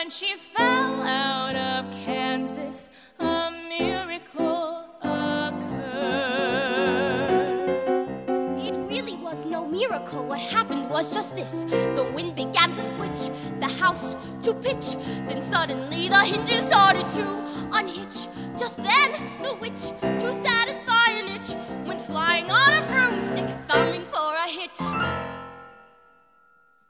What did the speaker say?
when she fell out of Kansas, a miracle occurred. It really was no miracle. What happened was just this. The wind began to switch, the house to pitch. Then suddenly the hinges started to unhitch. Just then the witch, to